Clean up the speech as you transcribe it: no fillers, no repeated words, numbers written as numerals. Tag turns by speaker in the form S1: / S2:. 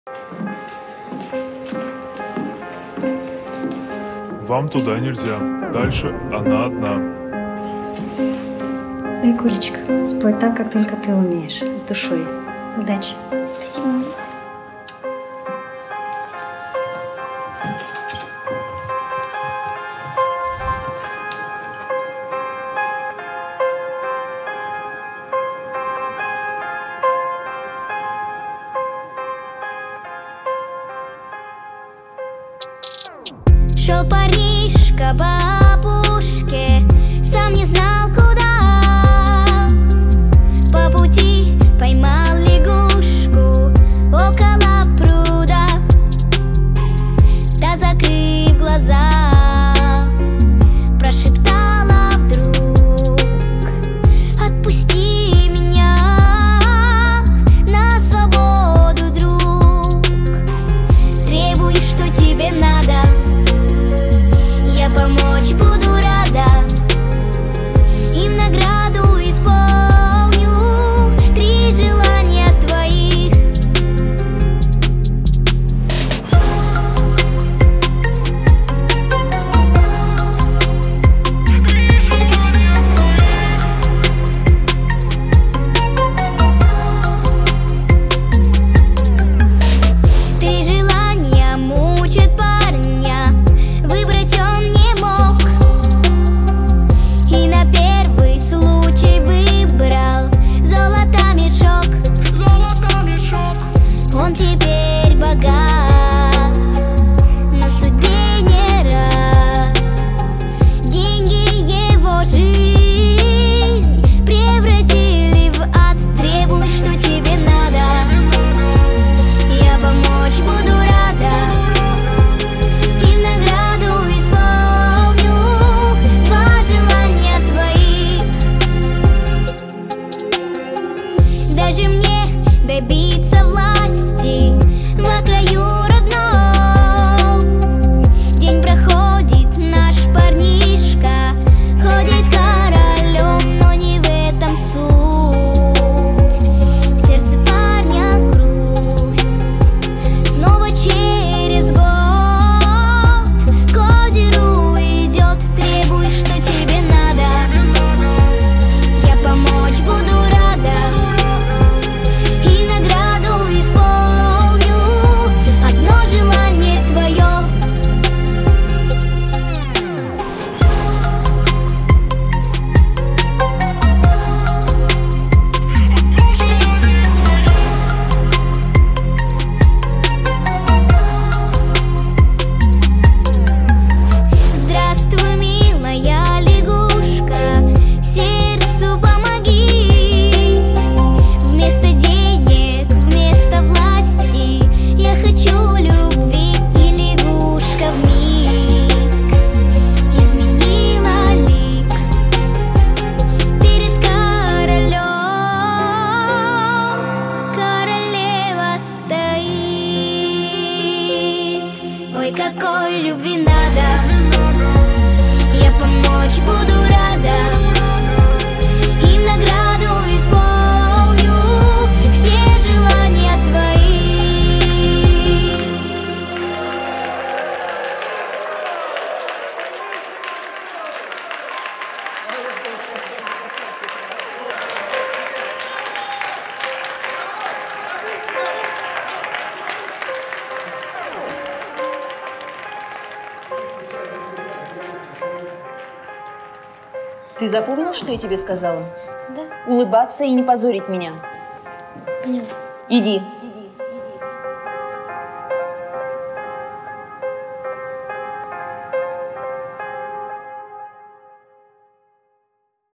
S1: Вам туда нельзя. Дальше она одна.
S2: Викулечка, спой так, как только ты умеешь. С душой. Удачи.
S3: Спасибо. Шел Париж к бабушке, сам не знал куда. По пути поймал лягушку около пруда. Да, закрыв глаза, прошептала вдруг: отпусти меня на свободу, друг. Требуй, что тебе надо, я помочь буду рада, и в награду исполню 3 желания твоих. Три желания мучат парня, выбрать он не мог, и на первый случай выбрал золото-мешок. Он теперь богат, но судьбе не рад. Деньги его жизнь превратили в ад. Требуй, что тебе надо, я помочь буду рада, и в награду исполню 2 желания твоих. Даже мне добиться власти во краю родном. День проходит, наш парнишка ходит королем, но не в этом суть. В сердце парня грусть. Снова через год к озеру идет. Требуй, что тебе надо, я помочь буду рада, и в награду исполню 1 желание твое. Здравствуй, милая лягушка, сердцу помоги. Вместо денег, вместо власти я хочу любви, и лягушка вмиг изменила лик перед королем. Королева стоит. Ой, какой любви надо, я помочь буду рада, и в награду исполню все желания твои.
S4: Ты запомнил, что я тебе сказала?
S3: Да,
S4: Улыбаться и не позорить меня.
S3: поняла.
S4: Иди.